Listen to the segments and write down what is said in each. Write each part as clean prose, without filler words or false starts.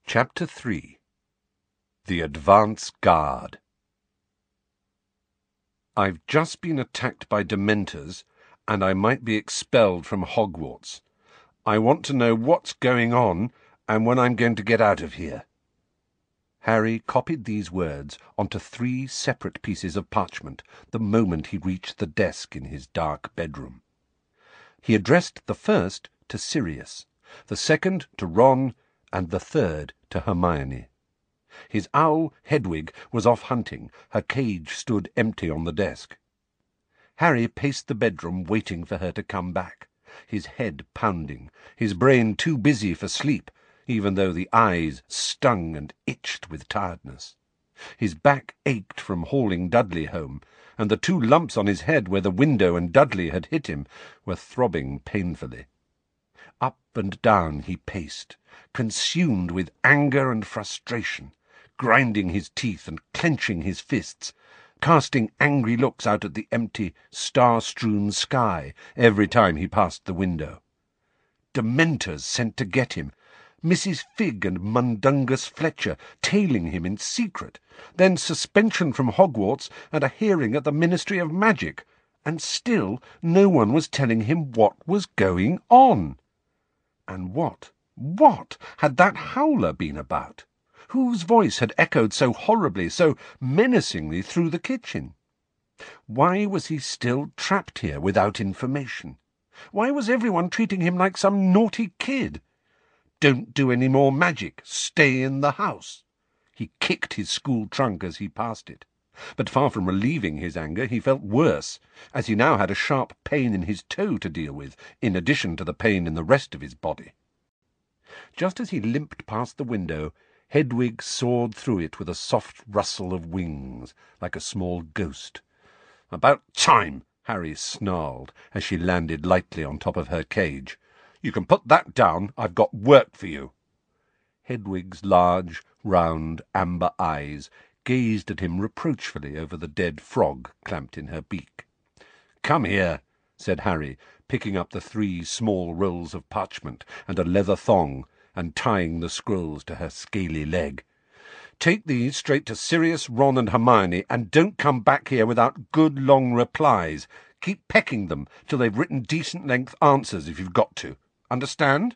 Chapter 3 The Advance Guard. I've just been attacked by Dementors, and I might be expelled from Hogwarts. I want to know what's going on and when I'm going to get out of here. Harry copied these words onto 3 separate pieces of parchment the moment he reached the desk in his dark bedroom. He addressed the first to Sirius, the second to Ron, and the third to Hermione. His owl, Hedwig, was off hunting. Her cage stood empty on the desk. Harry paced the bedroom, waiting for her to come back, his head pounding, his brain too busy for sleep, even though the eyes stung and itched with tiredness. His back ached from hauling Dudley home, and the 2 lumps on his head where the window and Dudley had hit him were throbbing painfully. Up and down he paced, consumed with anger and frustration, grinding his teeth and clenching his fists, casting angry looks out at the empty, star-strewn sky every time he passed the window. Dementors sent to get him, Mrs. Figg and Mundungus Fletcher tailing him in secret, then suspension from Hogwarts and a hearing at the Ministry of Magic, and still no one was telling him what was going on. And what had that howler been about? Whose voice had echoed so horribly, so menacingly through the kitchen? Why was he still trapped here without information? Why was everyone treating him like some naughty kid? Don't do any more magic. Stay in the house. He kicked his school trunk as he passed it. But far from relieving his anger, he felt worse, as he now had a sharp pain in his toe to deal with, in addition to the pain in the rest of his body. Just as he limped past the window, Hedwig soared through it with a soft rustle of wings, like a small ghost. "About time!" Harry snarled, as she landed lightly on top of her cage. "You can put that down. I've got work for you." Hedwig's large, round, amber eyes gazed at him reproachfully over the dead frog clamped in her beak. "Come here," said Harry, picking up the 3 small rolls of parchment and a leather thong and tying the scrolls to her scaly leg. "Take these straight to Sirius, Ron, and Hermione, and don't come back here without good long replies. Keep pecking them till they've written decent-length answers if you've got to. Understand?"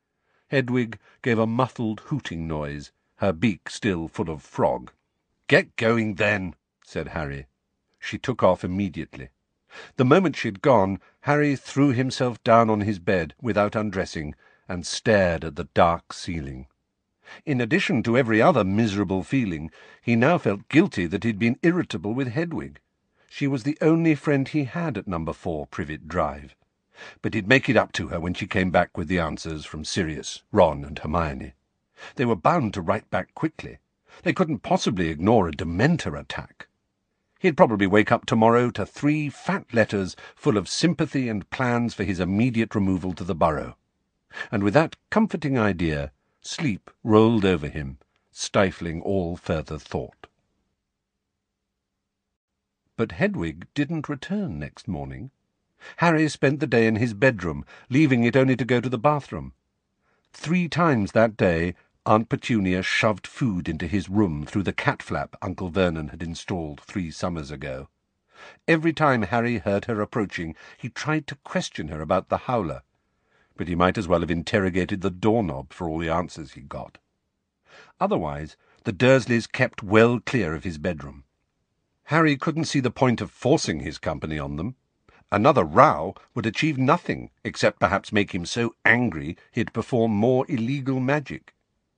Hedwig gave a muffled hooting noise, her beak still full of frog. "Get going, then," said Harry. She took off immediately. The moment she'd gone, Harry threw himself down on his bed without undressing and stared at the dark ceiling. In addition to every other miserable feeling, he now felt guilty that he'd been irritable with Hedwig. She was the only friend he had at No. 4 Privet Drive. But he'd make it up to her when she came back with the answers from Sirius, Ron, and Hermione. They were bound to write back quickly. They couldn't possibly ignore a Dementor attack. He'd probably wake up tomorrow to 3 fat letters full of sympathy and plans for his immediate removal to the Burrow. And with that comforting idea, sleep rolled over him, stifling all further thought. But Hedwig didn't return next morning. Harry spent the day in his bedroom, leaving it only to go to the bathroom. 3 times that day Aunt Petunia shoved food into his room through the cat flap Uncle Vernon had installed 3 summers ago. Every time Harry heard her approaching, he tried to question her about the howler, but he might as well have interrogated the doorknob for all the answers he got. Otherwise, the Dursleys kept well clear of his bedroom. Harry couldn't see the point of forcing his company on them. Another row would achieve nothing, except perhaps make him so angry he'd perform more illegal magic.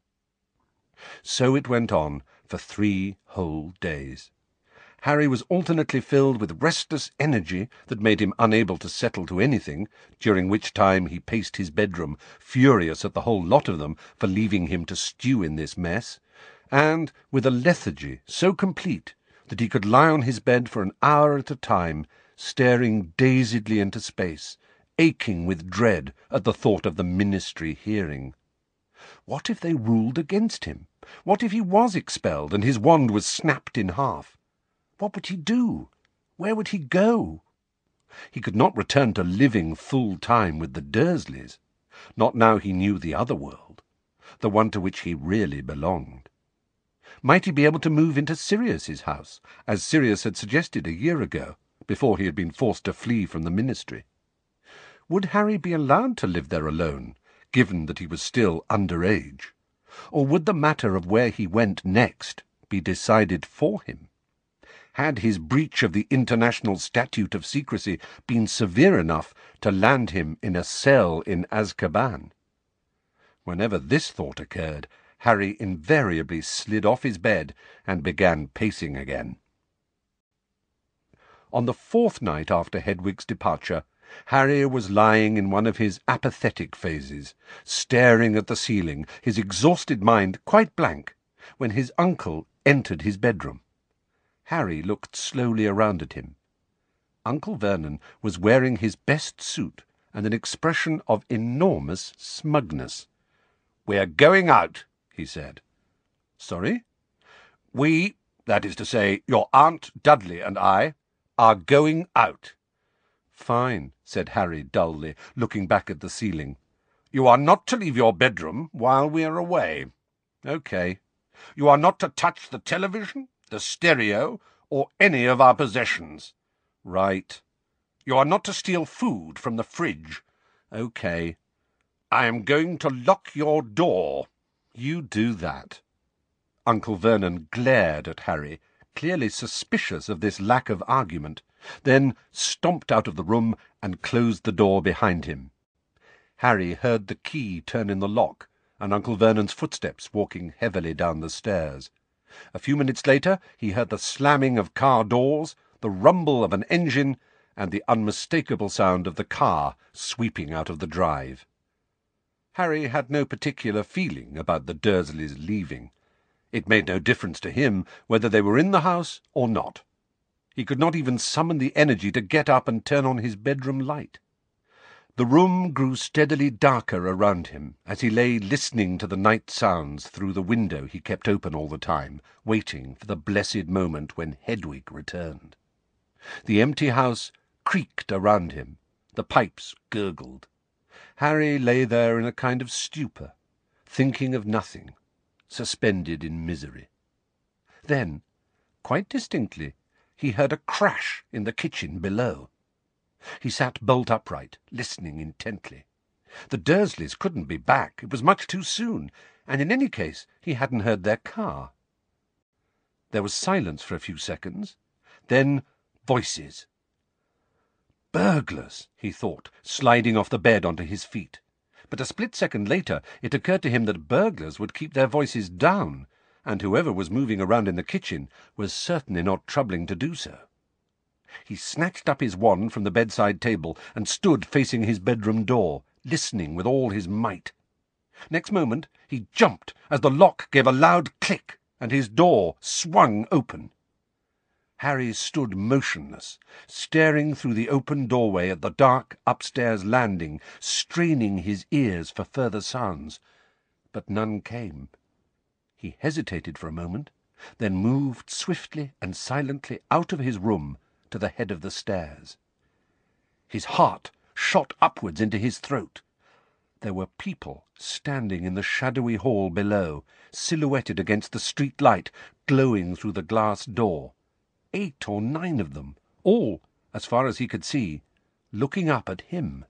So it went on for 3 whole days. Harry was alternately filled with restless energy that made him unable to settle to anything, during which time he paced his bedroom, furious at the whole lot of them for leaving him to stew in this mess, and with a lethargy so complete that he could lie on his bed for an hour at a time, staring dazedly into space, aching with dread at the thought of the Ministry hearing. What if they ruled against him? What if he was expelled and his wand was snapped in half? What would he do? Where would he go? He could not return to living full time with the Dursleys. Not now he knew the other world. the one to which he really belonged? Might he be able to move into Sirius's house, as Sirius had suggested a year ago, before he had been forced to flee from the ministry? Would Harry be allowed to live there alone, given that he was still under age? Or would the matter of where he went next be decided for him? Had his breach of the international statute of secrecy been severe enough to land him in a cell in Azkaban? Whenever this thought occurred, Harry invariably slid off his bed and began pacing again. On the fourth night after Hedwig's departure, Harry was lying in one of his apathetic phases, staring at the ceiling, his exhausted mind quite blank, when his uncle entered his bedroom. Harry looked slowly around at him. Uncle Vernon was wearing his best suit and an expression of enormous smugness. "We're going out," he said. "Sorry?" "We, that is to say, your Aunt Dudley and I, are going out." "Fine," said Harry dully, looking back at the ceiling. "You are not to leave your bedroom while we are away." "Okay." "You are not to touch the television, the stereo, or any of our possessions." "Right." "You are not to steal food from the fridge." "Okay." "I am going to lock your door." "You do that." Uncle Vernon glared at Harry, clearly suspicious of this lack of argument, then stomped out of the room and closed the door behind him. Harry heard the key turn in the lock and Uncle Vernon's footsteps walking heavily down the stairs. A few minutes later he heard the slamming of car doors, the rumble of an engine, and the unmistakable sound of the car sweeping out of the drive. Harry had no particular feeling about the Dursleys leaving. It made no difference to him whether they were in the house or not. He could not even summon the energy to get up and turn on his bedroom light. The room grew steadily darker around him as he lay listening to the night sounds through the window he kept open all the time, waiting for the blessed moment when Hedwig returned. The empty house creaked around him. The pipes gurgled. Harry lay there in a kind of stupor, thinking of nothing, suspended in misery. Then, quite distinctly, he heard a crash in the kitchen below. He sat bolt upright, listening intently. The Dursleys couldn't be back. It was much too soon, and in any case he hadn't heard their car. There was silence for a few seconds. Then voices. Burglars, he thought, sliding off the bed onto his feet. But a split second later it occurred to him that burglars would keep their voices down, and whoever was moving around in the kitchen was certainly not troubling to do so. He snatched up his wand from the bedside table and stood facing his bedroom door, listening with all his might. Next moment he jumped as the lock gave a loud click and his door swung open. Harry stood motionless, staring through the open doorway at the dark upstairs landing, straining his ears for further sounds. But none came. He hesitated for a moment, then moved swiftly and silently out of his room to the head of the stairs. His heart shot upwards into his throat. There were people standing in the shadowy hall below, silhouetted against the street light glowing through the glass door. 8 or 9 of them, all, as far as he could see, looking up at him.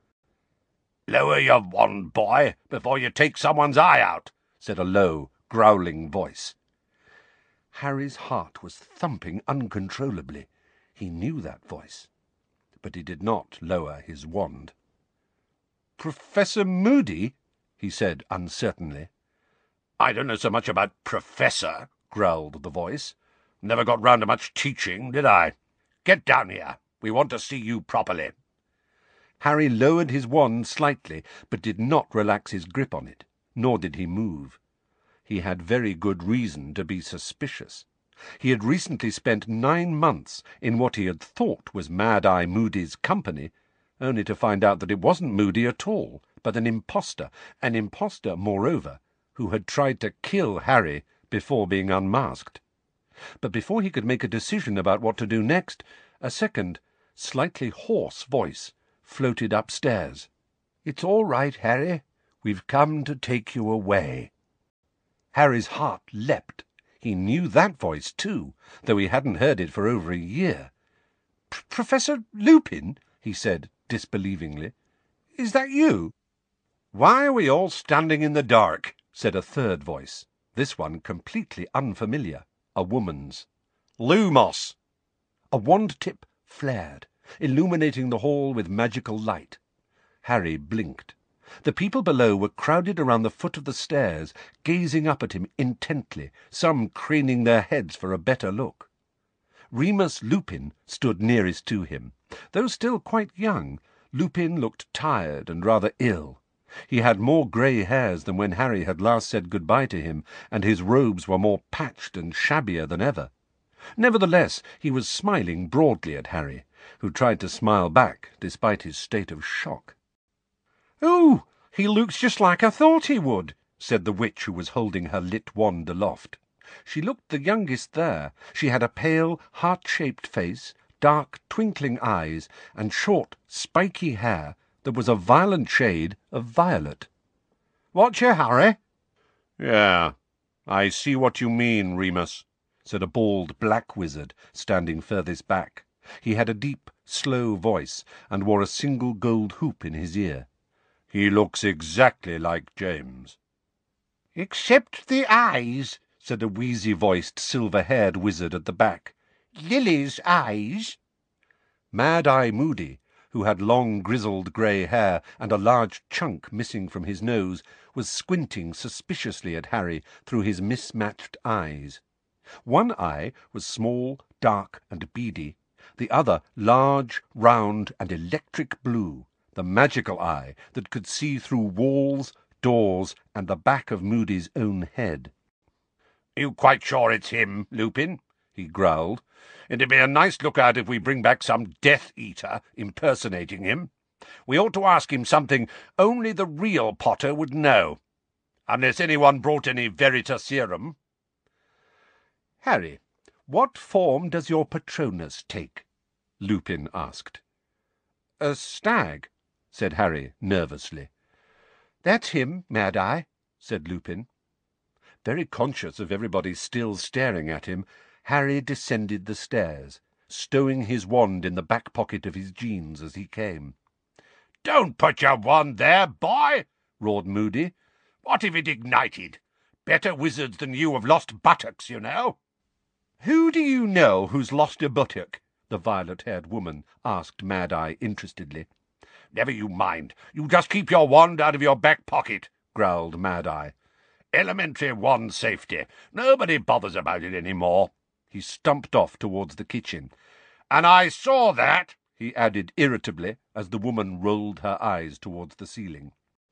"Lower your wand, boy, before you take someone's eye out," said a low, growling voice. Harry's heart was thumping uncontrollably. He knew that voice, but he did not lower his wand. "Professor Moody?" he said uncertainly. "I don't know so much about professor," growled the voice. "Never got round to much teaching, did I? Get down here. We want to see you properly." Harry lowered his wand slightly, but did not relax his grip on it, nor did he move. He had very good reason to be suspicious. He had recently spent 9 months in what he had thought was Mad-Eye Moody's company, only to find out that it wasn't Moody at all, but an impostor, moreover, who had tried to kill Harry before being unmasked. But before he could make a decision about what to do next, a second, slightly hoarse voice floated upstairs. "It's all right, Harry. We've come to take you away." Harry's heart leapt. He knew that voice too, though he hadn't heard it for over a year. "Professor Lupin?" he said disbelievingly. "Is that you?" "Why are we all standing in the dark?" said a third voice, this one completely unfamiliar, a woman's. "Lumos!" A wand tip flared, illuminating the hall with magical light. Harry blinked. The people below were crowded around the foot of the stairs, gazing up at him intently, some craning their heads for a better look. Remus Lupin stood nearest to him. Though still quite young, Lupin looked tired and rather ill. He had more grey hairs than when Harry had last said goodbye to him, and his robes were more patched and shabbier than ever. Nevertheless, he was smiling broadly at Harry, who tried to smile back despite his state of shock. "Oh, he looks just like I thought he would," said the witch who was holding her lit wand aloft. She looked the youngest there. She had a pale, heart-shaped face, dark, twinkling eyes, and short, spiky hair that was a violent shade of violet. "What's your hurry?" "Yeah, I see what you mean, Remus," said a bald black wizard standing furthest back. He had a deep, slow voice, and wore a single gold hoop in his ear. "He looks exactly like James." "Except the eyes," said a wheezy-voiced, silver-haired wizard at the back. "Lily's eyes." Mad-Eye Moody, who had long grizzled grey hair and a large chunk missing from his nose, was squinting suspiciously at Harry through his mismatched eyes. One eye was small, dark, and beady, the other large, round, and electric blue, the magical eye that could see through walls, doors, and the back of Moody's own head. "You quite sure it's him, Lupin?" he growled. "It'd be a nice lookout if we bring back some Death Eater impersonating him. We ought to ask him something only the real Potter would know. Unless anyone brought any Veritaserum." "Harry, what form does your Patronus take?" Lupin asked. "A stag," said Harry nervously. "That's him, Mad-Eye," said Lupin. Very conscious of everybody still staring at him, Harry descended the stairs, stowing his wand in the back pocket of his jeans as he came. "Don't put your wand there, boy!" roared Moody. "What if it ignited? Better wizards than you have lost buttocks, you know." "Who do you know who's lost a buttock?" the violet-haired woman asked Mad-Eye interestedly. "Never you mind. You just keep your wand out of your back pocket," growled Mad-Eye. "Elementary wand safety. Nobody bothers about it any more." He stumped off towards the kitchen. "And I saw that," he added irritably, as the woman rolled her eyes towards the ceiling.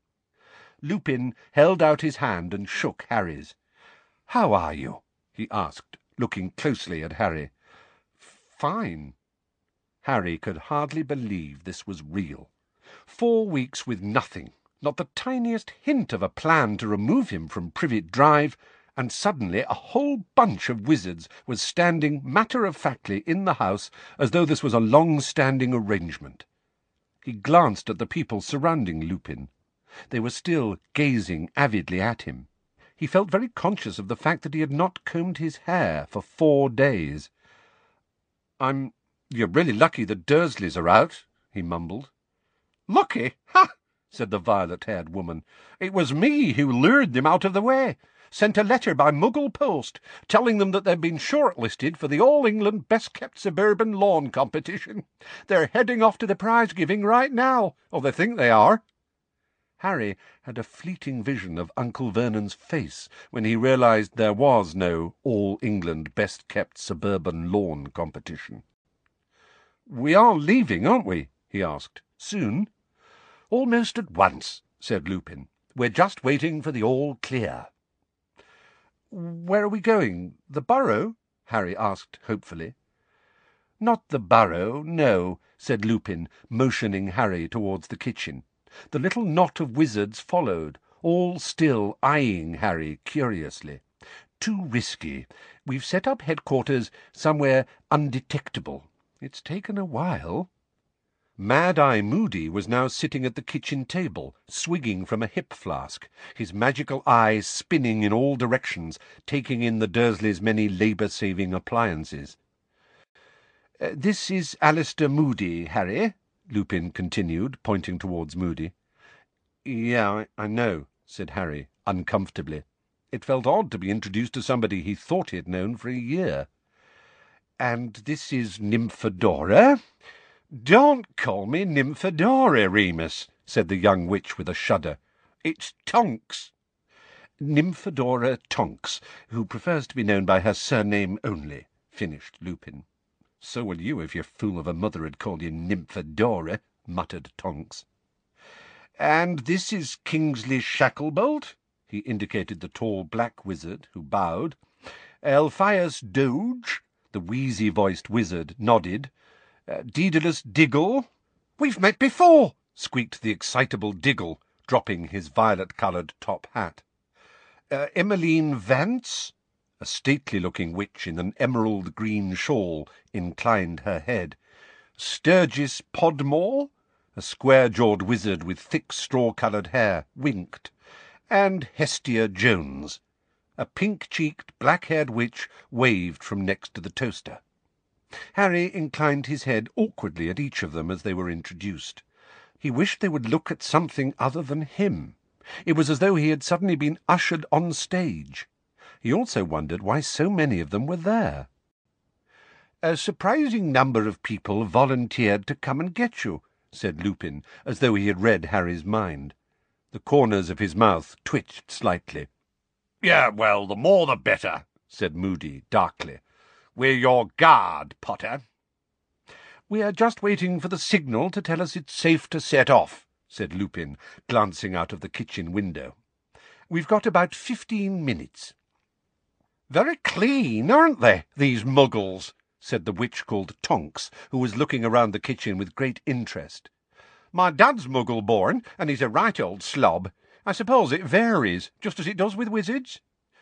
Lupin held out his hand and shook Harry's. "How are you?" he asked, looking closely at Harry. "Fine." Harry could hardly believe this was real. 4 weeks with nothing, not the tiniest hint of a plan to remove him from Privet Drive, and suddenly a whole bunch of wizards was standing matter-of-factly in the house as though this was a long-standing arrangement. He glanced at the people surrounding Lupin. They were still gazing avidly at him. He felt very conscious of the fact that he had not combed his hair for 4 days. "You're really lucky the Dursleys are out," he mumbled. "Lucky? Ha!" said the violet-haired woman. "It was me who lured them out of the way. Sent a letter by Muggle post, telling them that they'd been shortlisted for the All-England Best-Kept Suburban Lawn Competition. They're heading off to the prize-giving right now, or they think they are." Harry had a fleeting vision of Uncle Vernon's face when he realized there was no All-England Best-Kept Suburban Lawn Competition. "We are leaving, aren't we?" he asked. "Soon?" "Almost at once," said Lupin. "We're just waiting for the all-clear." "Where are we going? The Burrow?" Harry asked hopefully. "Not the Burrow, no," said Lupin, motioning Harry towards the kitchen. The little knot of wizards followed, all still eyeing Harry curiously. "Too risky. We've set up headquarters somewhere undetectable. It's taken a while." Mad-Eye Moody was now sitting at the kitchen table, swigging from a hip flask, his magical eye spinning in all directions, taking in the Dursleys' many labour-saving appliances. "This is Alistair Moody, Harry," Lupin continued, pointing towards Moody. "Yeah, I know," said Harry, uncomfortably. It felt odd to be introduced to somebody he thought he had known for a year. "And this is Nymphadora?" "Don't call me Nymphadora, Remus," said the young witch with a shudder. "It's Tonks." "Nymphadora Tonks, who prefers to be known by her surname only," finished Lupin. "So will you if your fool of a mother had called you Nymphadora," muttered Tonks. "And this is Kingsley Shacklebolt?" He indicated the tall black wizard, who bowed. "Alpheus Doge?" The wheezy-voiced wizard nodded. "Daedalus Diggle?" "We've met before!" squeaked the excitable Diggle, dropping his violet-coloured top hat. "Emmeline Vance?" A stately-looking witch in an emerald-green shawl inclined her head. "Sturgis Podmore?" A square-jawed wizard with thick straw-coloured hair winked. "And Hestia Jones?" A pink-cheeked, black-haired witch waved from next to the toaster. Harry inclined his head awkwardly at each of them as they were introduced. He wished they would look at something other than him. It was as though he had suddenly been ushered on stage. He also wondered why so many of them were there. "A surprising number of people volunteered to come and get you," said Lupin, as though he had read Harry's mind. The corners of his mouth twitched slightly. "Yeah, well, the more the better," said Moody darkly. "We're your guard, Potter." "We are just waiting for the signal to tell us it's safe to set off," said Lupin, glancing out of the kitchen window. "We've got about 15 minutes. "Very clean, aren't they, these muggles?" said the witch called Tonks, who was looking around the kitchen with great interest. "My dad's muggle-born, and he's a right old slob. I suppose it varies, just as it does with wizards?"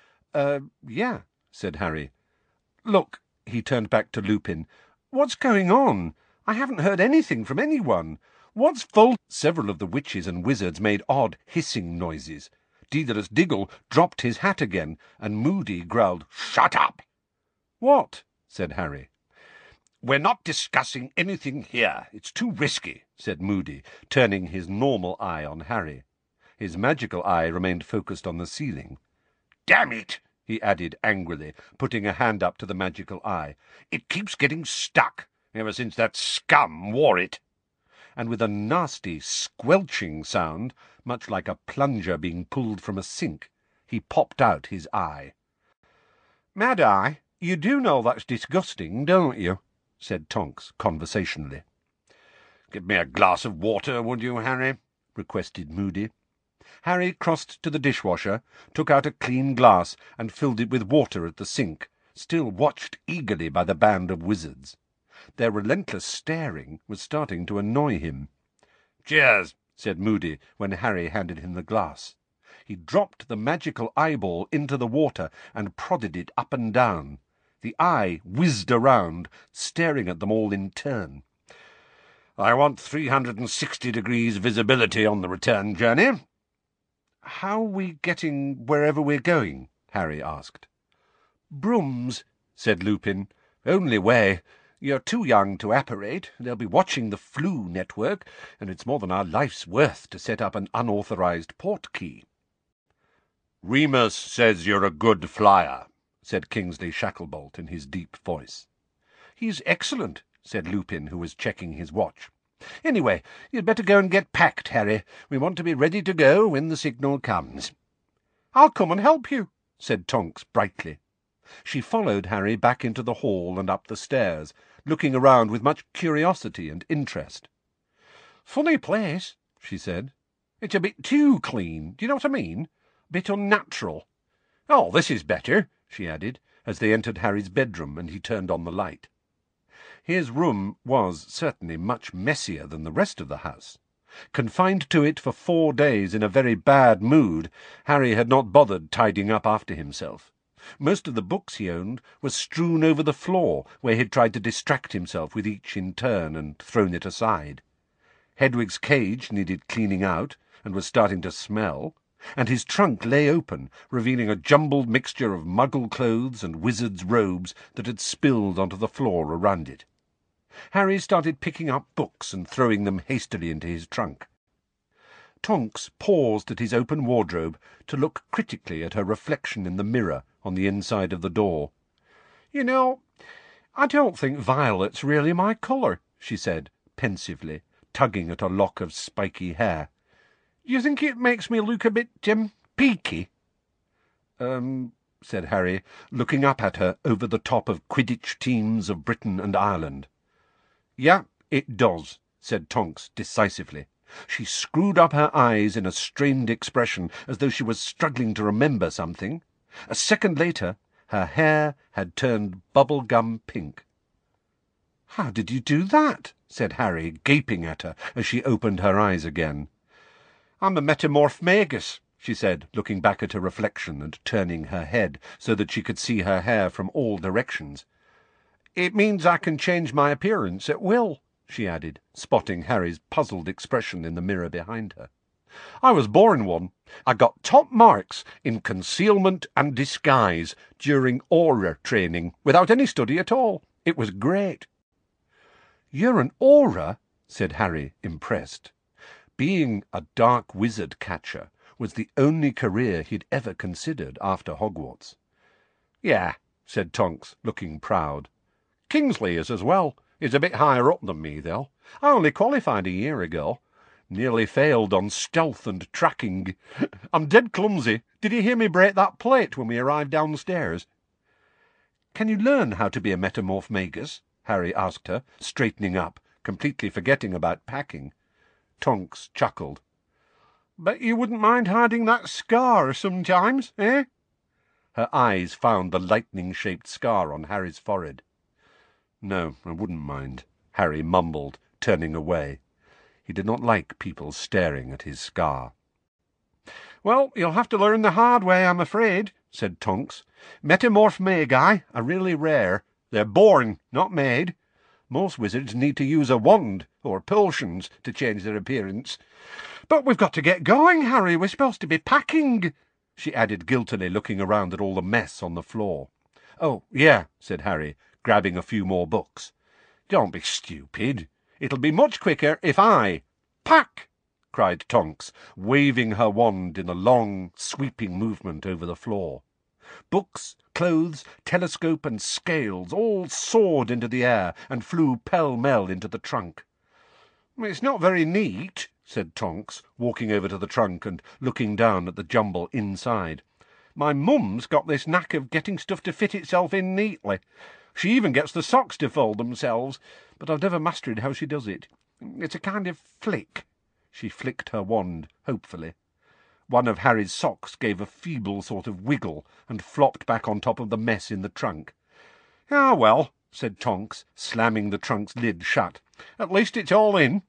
Yeah," said Harry. "Look," he turned back to Lupin. "What's going on? I haven't heard anything from anyone. What's Vol—" Several of the witches and wizards made odd hissing noises. Daedalus Diggle dropped his hat again, and Moody growled, "Shut up!" "What?" said Harry. "We're not discussing anything here. It's too risky," said Moody, turning his normal eye on Harry. His magical eye remained focused on the ceiling. "Damn it!" he added angrily, putting a hand up to the magical eye. "It keeps getting stuck, ever since that scum wore it." And with a nasty, squelching sound, much like a plunger being pulled from a sink, he popped out his eye. "Mad-Eye, you do know that's disgusting, don't you?" said Tonks conversationally. "Give me a glass of water, would you, Harry?" requested Moody. Harry crossed to the dishwasher, took out a clean glass, and filled it with water at the sink, still watched eagerly by the band of wizards. Their relentless staring was starting to annoy him. "Cheers," said Moody when Harry handed him the glass. He dropped the magical eyeball into the water and prodded it up and down. The eye whizzed around, staring at them all in turn. "I want 360 degrees visibility on the return journey." "How are we getting wherever we're going?" Harry asked. "Brooms," said Lupin. "Only way. You're too young to apparate. They'll be watching the Floo network, and it's more than our life's worth to set up an unauthorized portkey." "Remus says you're a good flyer," said Kingsley Shacklebolt in his deep voice. "He's excellent," said Lupin, who was checking his watch. "Anyway, you'd better go and get packed, Harry. We want to be ready to go when the signal comes." "I'll come and help you," said Tonks brightly. She followed Harry back into the hall and up the stairs, looking around with much curiosity and interest. "Funny place," she said. "It's a bit too clean, do you know what I mean? A bit unnatural. Oh, this is better," she added, as they entered Harry's bedroom and he turned on the light. His room was certainly much messier than the rest of the house. Confined to it for 4 days in a very bad mood, Harry had not bothered tidying up after himself. Most of the books he owned were strewn over the floor, where he had tried to distract himself with each in turn and thrown it aside. Hedwig's cage needed cleaning out and was starting to smell, and his trunk lay open, revealing a jumbled mixture of muggle clothes and wizard's robes that had spilled onto the floor around it. Harry started picking up books and throwing them hastily into his trunk. Tonks paused at his open wardrobe to look critically at her reflection in the mirror on the inside of the door. "You know, I don't think violet's really my colour," she said, pensively, tugging at a lock of spiky hair. "You think it makes me look a bit, peaky?" Said Harry, looking up at her over the top of Quidditch teams of Britain and Ireland. "Yeah, it does," said Tonks decisively. She screwed up her eyes in a strained expression, as though she was struggling to remember something. A second later, her hair had turned bubblegum pink. "How did you do that?" said Harry, gaping at her as she opened her eyes again. "I'm a metamorph magus," she said, looking back at her reflection and turning her head so that she could see her hair from all directions. "It means I can change my appearance at will," she added, spotting Harry's puzzled expression in the mirror behind her. "I was born one. I got top marks in concealment and disguise during aura training, without any study at all. It was great." "You're an aura?" said Harry, impressed. Being a dark wizard catcher was the only career he'd ever considered after Hogwarts. "Yeah," said Tonks, looking proud. "Kingsley is as well. He's a bit higher up than me, though. I only qualified a year ago. Nearly failed on stealth and tracking. I'm dead clumsy. Did you hear me break that plate when we arrived downstairs?" "Can you learn how to be a metamorph magus?" Harry asked her, straightening up, completely forgetting about packing. Tonks chuckled. "Bet you wouldn't mind hiding that scar sometimes, eh?" Her eyes found the lightning-shaped scar on Harry's forehead. "No, I wouldn't mind," Harry mumbled, turning away. He did not like people staring at his scar. "Well, you'll have to learn the hard way, I'm afraid," said Tonks. "Metamorph magi are really rare. They're born, not made. Most wizards need to use a wand or potions to change their appearance. But we've got to get going, Harry. We're supposed to be packing," she added guiltily, looking around at all the mess on the floor. "Oh, yeah," said Harry, grabbing a few more books. "Don't be stupid. It'll be much quicker if I—" "Pack!" cried Tonks, waving her wand in a long, sweeping movement over the floor. Books, clothes, telescope, and scales all soared into the air and flew pell-mell into the trunk. "It's not very neat," said Tonks, walking over to the trunk and looking down at the jumble inside. "My mum's got this knack of getting stuff to fit itself in neatly. She even gets the socks to fold themselves, but I've never mastered how she does it. It's a kind of flick." She flicked her wand hopefully. One of Harry's socks gave a feeble sort of wiggle and flopped back on top of the mess in the trunk. "Ah, well," said Tonks, slamming the trunk's lid shut. "At least it's all in.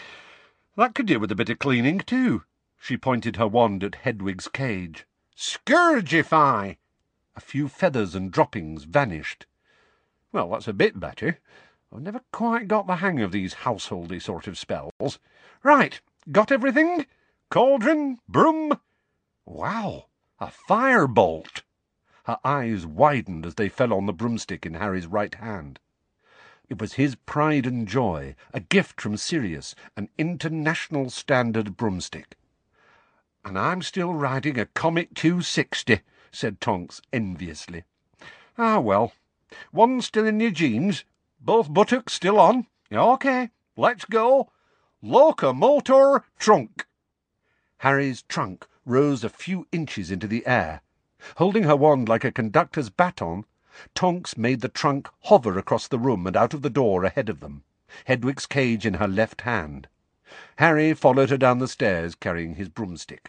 That could do with a bit of cleaning, too." She pointed her wand at Hedwig's cage. "Scourgify!" A few feathers and droppings vanished. "Well, that's a bit better. I've never quite got the hang of these householdy sort of spells. Right, got everything? Cauldron, broom. Wow, a firebolt!" Her eyes widened as they fell on the broomstick in Harry's right hand. It was his pride and joy, a gift from Sirius, an international standard broomstick. "And I'm still riding a Comet 260, said Tonks enviously. "Ah, well, one still in your jeans, both buttocks still on. OK, let's go. Locomotor trunk." Harry's trunk rose a few inches into the air. Holding her wand like a conductor's baton, Tonks made the trunk hover across the room and out of the door ahead of them, Hedwig's cage in her left hand. Harry followed her down the stairs, carrying his broomstick.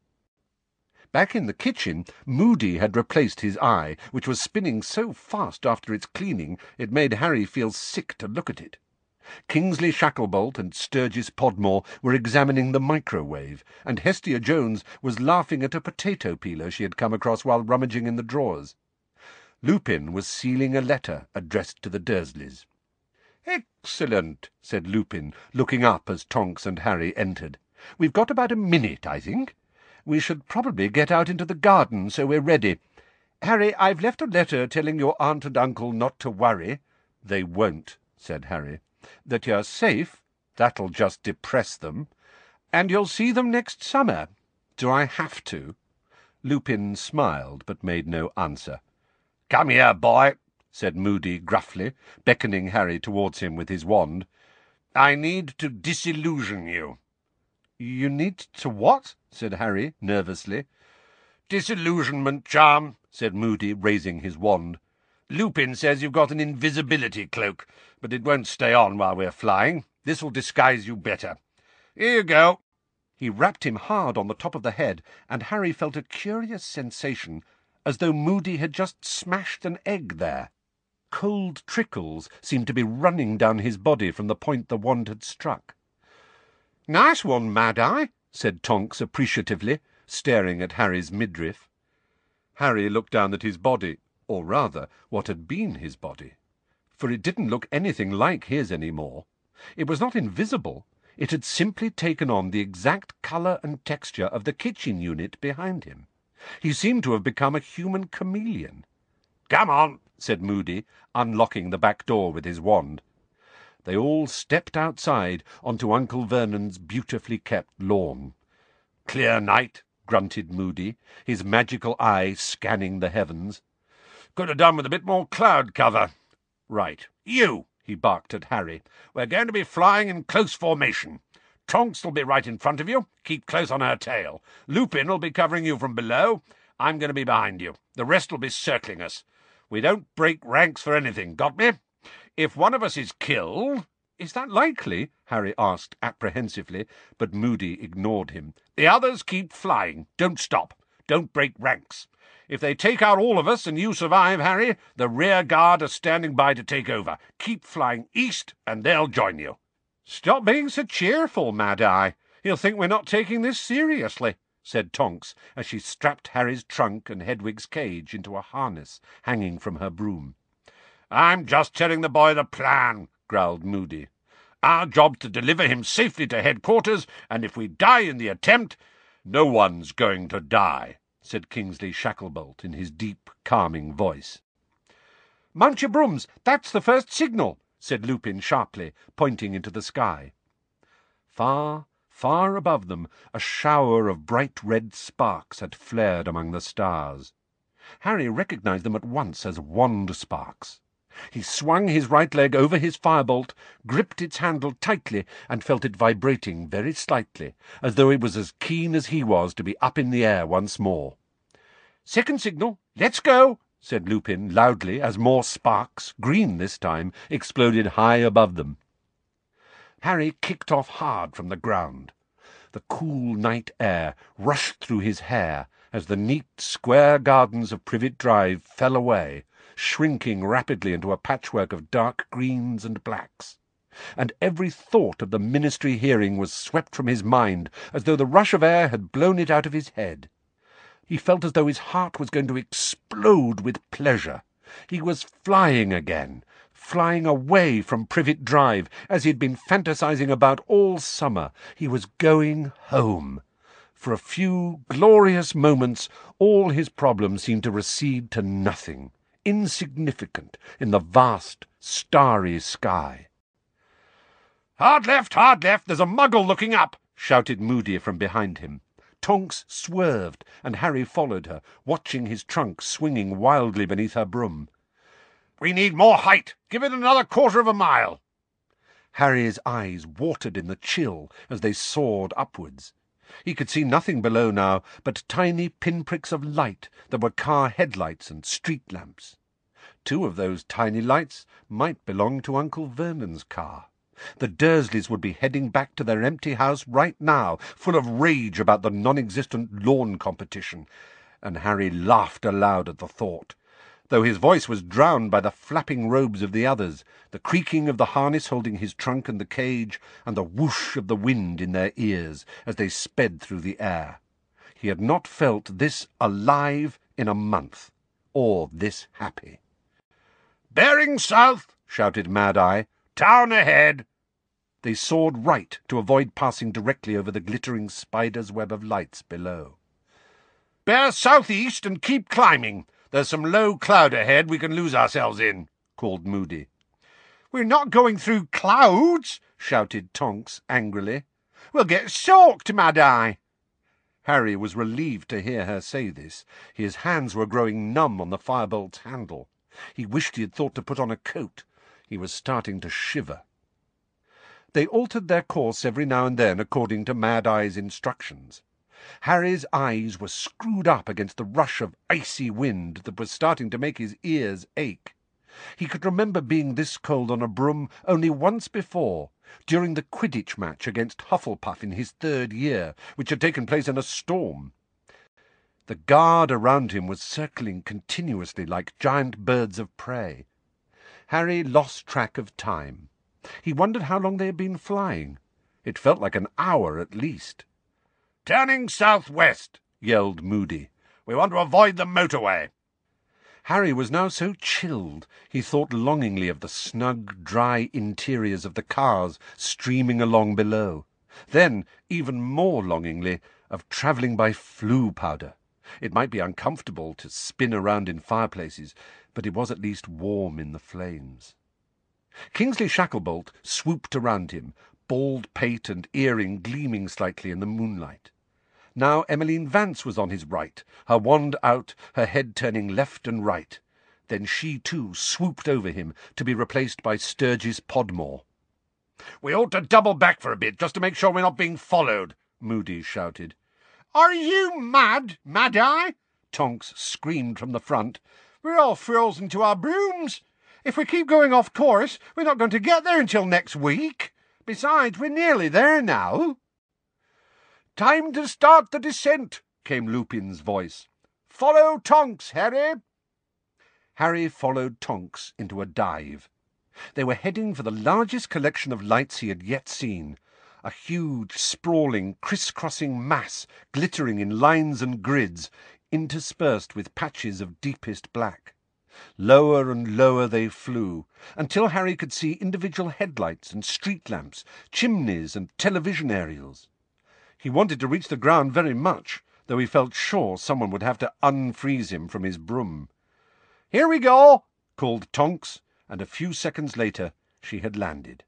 Back in the kitchen, Moody had replaced his eye, which was spinning so fast after its cleaning it made Harry feel sick to look at it. Kingsley Shacklebolt and Sturgis Podmore were examining the microwave, and Hestia Jones was laughing at a potato peeler she had come across while rummaging in the drawers. Lupin was sealing a letter addressed to the Dursleys. "Excellent," said Lupin, looking up as Tonks and Harry entered. "We've got about a minute, I think. We should probably get out into the garden, so we're ready. Harry, I've left a letter telling your aunt and uncle not to worry." "They won't," said Harry. "That you're safe. That'll just depress them. And you'll see them next summer. Do I have to?" Lupin smiled, but made no answer. "Come here, boy," said Moody gruffly, beckoning Harry towards him with his wand. "I need to disillusion you." "You need to what?" said Harry nervously. "Disillusionment charm," said Moody, raising his wand. "Lupin says you've got an invisibility cloak, but it won't stay on while we're flying. This will disguise you better. Here you go." He rapped him hard on the top of the head, and Harry felt a curious sensation, as though Moody had just smashed an egg there. Cold trickles seemed to be running down his body from the point the wand had struck. "Nice one, Mad-Eye," said Tonks appreciatively, staring at Harry's midriff. Harry looked down at his body, or rather, what had been his body, for it didn't look anything like his any more. It was not invisible. It had simply taken on the exact colour and texture of the kitchen unit behind him. He seemed to have become a human chameleon. "Come on," said Moody, unlocking the back door with his wand. They all stepped outside onto Uncle Vernon's beautifully kept lawn. "Clear night," grunted Moody, his magical eye scanning the heavens. "Could have done with a bit more cloud cover. Right, you," he barked at Harry. "We're going to be flying in close formation. Tonks will be right in front of you. Keep close on her tail. Lupin will be covering you from below. I'm going to be behind you. The rest will be circling us. We don't break ranks for anything, got me? If one of us is killed—" "Is that likely?" Harry asked apprehensively, but Moody ignored him. "The others keep flying. Don't stop. Don't break ranks. If they take out all of us and you survive, Harry, the rear guard are standing by to take over. Keep flying east and they'll join you." "Stop being so cheerful, Mad-Eye. He'll think we're not taking this seriously," said Tonks, as she strapped Harry's trunk and Hedwig's cage into a harness hanging from her broom. "I'm just telling the boy the plan," growled Moody. "Our job's to deliver him safely to headquarters, and if we die in the attempt—" "No one's going to die," said Kingsley Shacklebolt in his deep, calming voice. "Mount your brooms. That's the first signal," said Lupin sharply, pointing into the sky. Far, far above them, a shower of bright red sparks had flared among the stars. Harry recognized them at once as wand sparks. He swung his right leg over his firebolt, gripped its handle tightly, and felt it vibrating very slightly, as though it was as keen as he was to be up in the air once more. "Second signal. Let's go," said Lupin loudly, as more sparks, green this time, exploded high above them. Harry kicked off hard from the ground. The cool night air rushed through his hair as the neat, square gardens of Privet Drive fell away, shrinking rapidly into a patchwork of dark greens and blacks. And every thought of the ministry hearing was swept from his mind, as though the rush of air had blown it out of his head. He felt as though his heart was going to explode with pleasure. He was flying again, flying away from Privet Drive, as he had been fantasizing about all summer. He was going home. For a few glorious moments all his problems seemed to recede to nothing, insignificant in the vast, starry sky. "Hard left, there's a muggle looking up," shouted Moody from behind him. Tonks swerved, and Harry followed her, watching his trunk swinging wildly beneath her broom. "We need more height. Give it another quarter of a mile." Harry's eyes watered in the chill as they soared upwards. He could see nothing below now but tiny pinpricks of light that were car headlights and street lamps. 2 of those tiny lights might belong to Uncle Vernon's car. The Dursleys would be heading back to their empty house right now, full of rage about the non-existent lawn competition, and Harry laughed aloud at the thought, though his voice was drowned by the flapping robes of the others, the creaking of the harness holding his trunk and the cage, and the whoosh of the wind in their ears as they sped through the air. He had not felt this alive in a month, or this happy. "Bearing south," shouted Mad-Eye, Town ahead." They soared right to avoid passing directly over the glittering spider's web of lights below. "Bear southeast and keep climbing. There's some low cloud ahead we can lose ourselves in," called Moody. "We're not going through clouds," shouted Tonks angrily. "We'll get soaked, Mad-Eye." Harry was relieved to hear her say this. His hands were growing numb on the firebolt's handle. He wished he had thought to put on a coat. He was starting to shiver. They altered their course every now and then according to Mad-Eye's instructions. Harry's eyes were screwed up against the rush of icy wind that was starting to make his ears ache. He could remember being this cold on a broom only once before, during the Quidditch match against Hufflepuff in his 3rd year, which had taken place in a storm. The guard around him was circling continuously like giant birds of prey. Harry lost track of time. He wondered how long they had been flying. It felt like an hour at least. "Turning southwest," yelled Moody. "We want to avoid the motorway." Harry was now so chilled he thought longingly of the snug, dry interiors of the cars streaming along below. Then, even more longingly, of travelling by flue powder. It might be uncomfortable to spin around in fireplaces, but it was at least warm in the flames. Kingsley Shacklebolt swooped around him, bald pate and earring gleaming slightly in the moonlight. Now Emmeline Vance was on his right, her wand out, her head turning left and right. Then she, too, swooped over him, to be replaced by Sturgis Podmore. "We ought to double back for a bit, just to make sure we're not being followed," Moody shouted. "Are you mad, Mad-Eye?" Tonks screamed from the front. "We're all frozen to our brooms. If we keep going off course, we're not going to get there until next week. Besides, we're nearly there now." "Time to start the descent," came Lupin's voice. "Follow Tonks, Harry." Harry followed Tonks into a dive. They were heading for the largest collection of lights he had yet seen, a huge, sprawling, criss-crossing mass glittering in lines and grids, interspersed with patches of deepest black. Lower and lower they flew, until Harry could see individual headlights and street lamps, chimneys and television aerials. He wanted to reach the ground very much, though he felt sure someone would have to unfreeze him from his broom. "Here we go," called Tonks, and a few seconds later she had landed.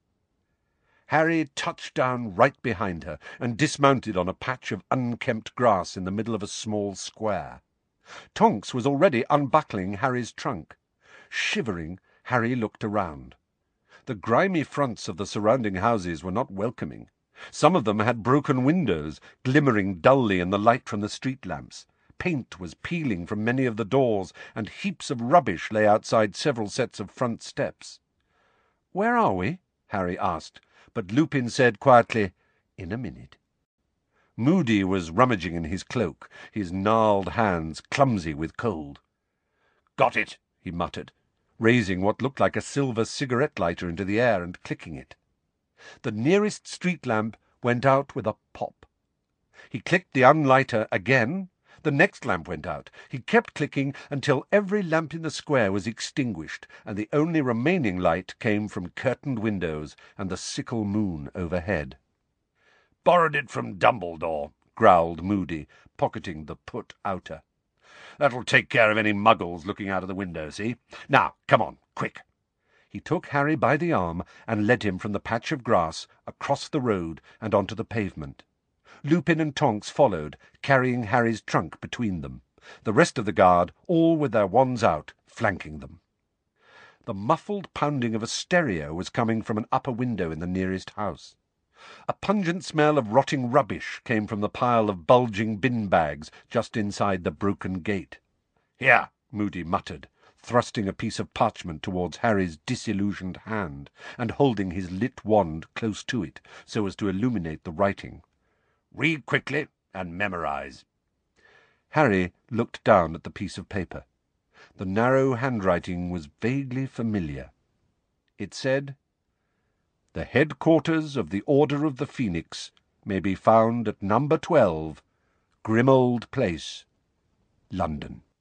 Harry touched down right behind her and dismounted on a patch of unkempt grass in the middle of a small square. Tonks was already unbuckling Harry's trunk. Shivering, Harry looked around. The grimy fronts of the surrounding houses were not welcoming. Some of them had broken windows, glimmering dully in the light from the street lamps. Paint was peeling from many of the doors, and heaps of rubbish lay outside several sets of front steps. "Where are we?" Harry asked, but Lupin said quietly, "In a minute." Moody was rummaging in his cloak, his gnarled hands clumsy with cold. "Got it," he muttered, raising what looked like a silver cigarette lighter into the air and clicking it. The nearest street lamp went out with a pop. He clicked the unlighter again. The next lamp went out. He kept clicking until every lamp in the square was extinguished, and the only remaining light came from curtained windows and the sickle moon overhead. "Borrowed it from Dumbledore," growled Moody, pocketing the put outer. "That'll take care of any muggles looking out of the window, see? Now, come on, quick." He took Harry by the arm and led him from the patch of grass across the road and onto the pavement. Lupin and Tonks followed, carrying Harry's trunk between them, the rest of the guard, all with their wands out, flanking them. The muffled pounding of a stereo was coming from an upper window in the nearest house. A pungent smell of rotting rubbish came from the pile of bulging bin bags just inside the broken gate. "Here," Moody muttered, thrusting a piece of parchment towards Harry's disillusioned hand, and holding his lit wand close to it, so as to illuminate the writing. "Read quickly and memorize." Harry looked down at the piece of paper. The narrow handwriting was vaguely familiar. It said, "The headquarters of the Order of the Phoenix may be found at number 12, Grimold Place, London."